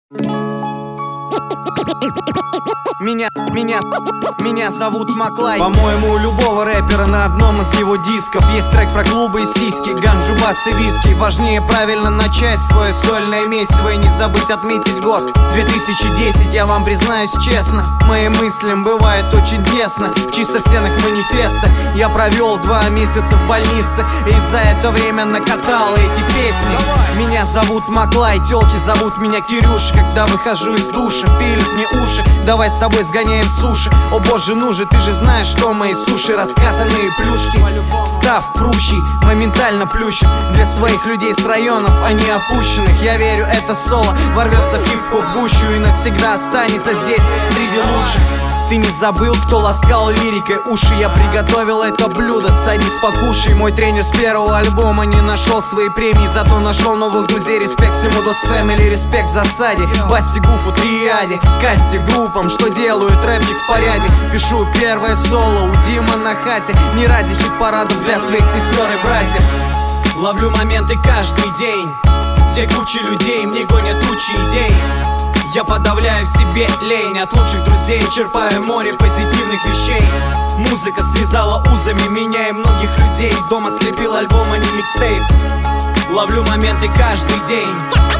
Меня зовут Маклай. По-моему, у любого рэпера на одном из его дисков есть трек про клубы и сиськи, ганджу, бас и виски. Важнее правильно начать свое сольное месиво и не забыть отметить год 2010. Я вам признаюсь честно, моим мыслям бывает очень тесно. Чисто в стенах манифеста я провел 2 месяца в больнице, и за это время накатал эти песни. Меня зовут Маклай, тёлки зовут меня Кирюша. Когда выхожу из душа, пилят мне уши: давай с тобой сгоняем суши. О боже, ну же, ты же знаешь, что мои суши раскатанные плюшки. Став кручей, моментально плющит для своих людей с районов, а не опущенных. Я верю, это соло ворвется в хип-хоп гущу и навсегда останется здесь среди лучших. Ты не забыл, кто ласкал лирикой уши? Я приготовил это блюдо, садись покушай. Мой тренер с первого альбома не нашел свои премии, зато нашел новых друзей. Респект всему Dots Family, респект засаде, Басти, Гуфу, Триаде, Касте, группам, что делают рэпчик в порядке. Пишу первое соло у Дима на хате, не ради хит-парадов для своих сестер и братьев. Ловлю моменты каждый день, где куча людей мне гонят тучи идей. Я подавляю в себе лень, от лучших друзей черпаю море позитивных вещей. Музыка связала узами меня и многих людей. Дома слепил альбом, а не микстейп. Ловлю моменты каждый день,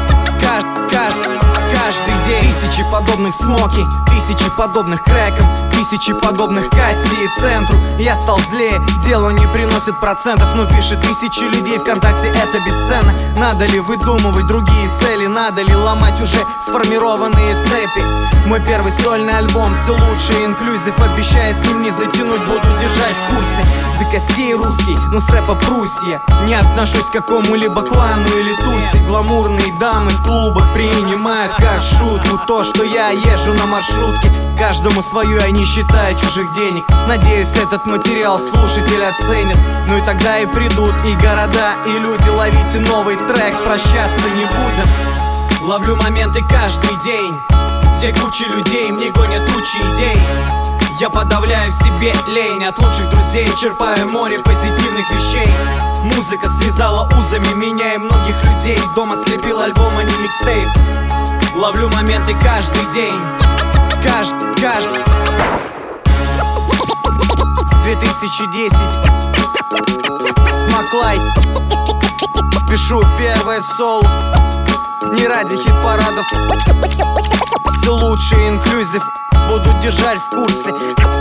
каждый день. Тысячи подобных Смоки, тысячи подобных Крэкам, тысячи подобных Касти и Центру. Я стал злее, дело не приносит процентов, но пишет тысячи людей ВКонтакте, это бесценно. Надо ли выдумывать другие цели, надо ли ломать уже сформированные цепи? Мой первый сольный альбом, все лучше, инклюзив. Обещаю, с ним не затянуть, буду держать в курсе. До костей русский, но с рэпа Пруссия. Не отношусь к какому-либо клану или тусе. Гламурные дамы в клубах принимают как шутку то, что я езжу на маршрутке. Каждому свое, я не считаю чужих денег. Надеюсь, этот материал слушатель оценит. Ну и тогда и придут и города, и люди. Ловите новый трек, прощаться не будем. Ловлю моменты каждый день, где куча людей мне гонят тучи идей. Я подавляю в себе лень, от лучших друзей черпаю море позитивных вещей. Музыка связала узами меня и многих людей. Дома слепил альбом, а не микстейп. Ловлю моменты каждый день, каждый 2010. Маклай. Пишу первое соло, не ради хит-парадов. Все лучшие инклюзив, буду держать в курсе.